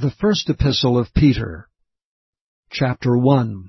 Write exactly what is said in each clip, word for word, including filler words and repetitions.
The First Epistle of Peter, Chapter one.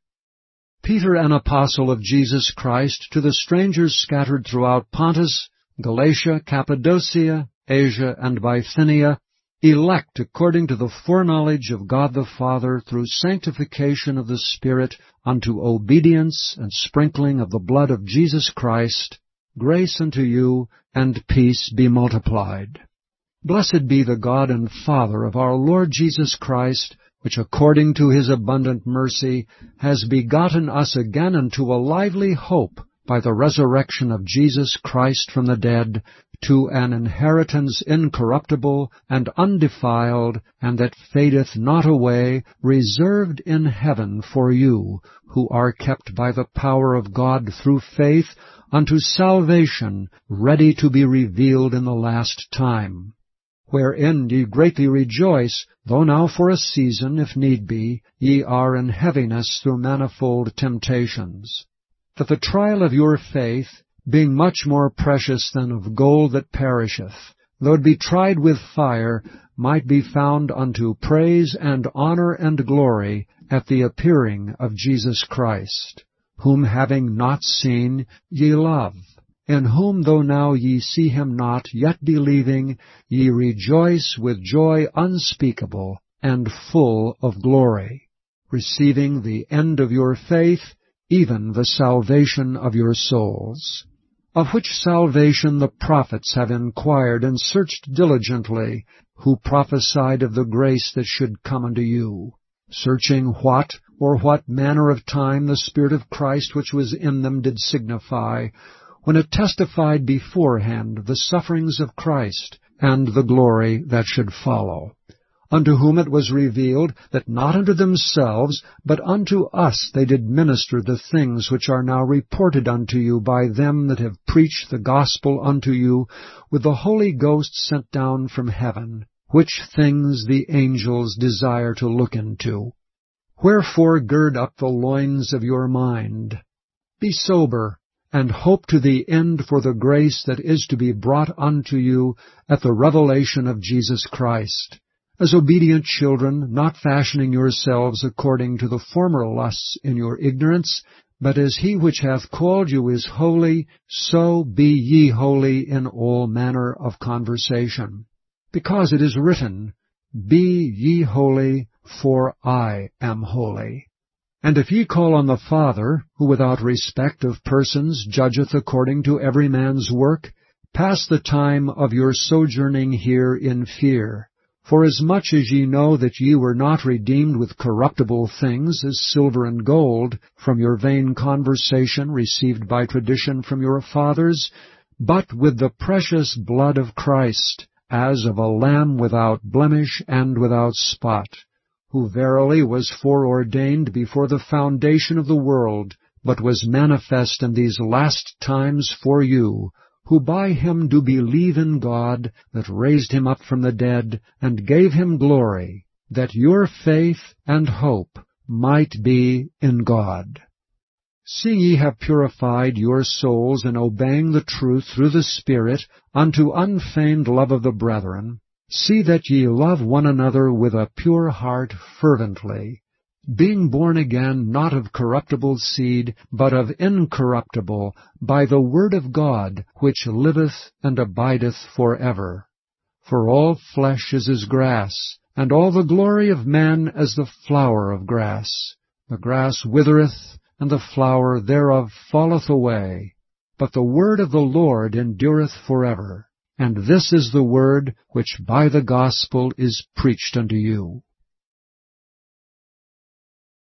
Peter, an apostle of Jesus Christ, to the strangers scattered throughout Pontus, Galatia, Cappadocia, Asia, and Bithynia, elect according to the foreknowledge of God the Father through sanctification of the Spirit unto obedience and sprinkling of the blood of Jesus Christ, grace unto you, and peace be multiplied. Blessed be the God and Father of our Lord Jesus Christ, which according to his abundant mercy has begotten us again unto a lively hope by the resurrection of Jesus Christ from the dead, to an inheritance incorruptible and undefiled, and that fadeth not away, reserved in heaven for you, who are kept by the power of God through faith unto salvation, ready to be revealed in the last time. Wherein ye greatly rejoice, though now for a season, if need be, ye are in heaviness through manifold temptations, that the trial of your faith, being much more precious than of gold that perisheth, though it be tried with fire, might be found unto praise and honor and glory at the appearing of Jesus Christ, whom having not seen ye love, in whom though now ye see him not, yet believing, ye rejoice with joy unspeakable and full of glory, receiving the end of your faith, even the salvation of your souls, of which salvation the prophets have inquired and searched diligently, who prophesied of the grace that should come unto you, searching what or what manner of time the Spirit of Christ which was in them did signify, when it testified beforehand the sufferings of Christ, and the glory that should follow, unto whom it was revealed that not unto themselves, but unto us they did minister the things which are now reported unto you by them that have preached the gospel unto you, with the Holy Ghost sent down from heaven, which things the angels desire to look into. Wherefore gird up the loins of your mind. Be sober, and hope to the end for the grace that is to be brought unto you at the revelation of Jesus Christ, as obedient children, not fashioning yourselves according to the former lusts in your ignorance, but as he which hath called you is holy, so be ye holy in all manner of conversation. Because it is written, Be ye holy, for I am holy. And if ye call on the Father, who without respect of persons judgeth according to every man's work, pass the time of your sojourning here in fear. Forasmuch as ye know that ye were not redeemed with corruptible things, as silver and gold, from your vain conversation received by tradition from your fathers, but with the precious blood of Christ, as of a lamb without blemish and without spot, who verily was foreordained before the foundation of the world, but was manifest in these last times for you, who by him do believe in God, that raised him up from the dead, and gave him glory, that your faith and hope might be in God. Seeing ye have purified your souls in obeying the truth through the Spirit unto unfeigned love of the brethren, see that ye love one another with a pure heart fervently, being born again not of corruptible seed, but of incorruptible, by the word of God, which liveth and abideth for ever. For all flesh is as grass, and all the glory of man as the flower of grass. The grass withereth, and the flower thereof falleth away, but the word of the Lord endureth forever. And this is the word which by the gospel is preached unto you.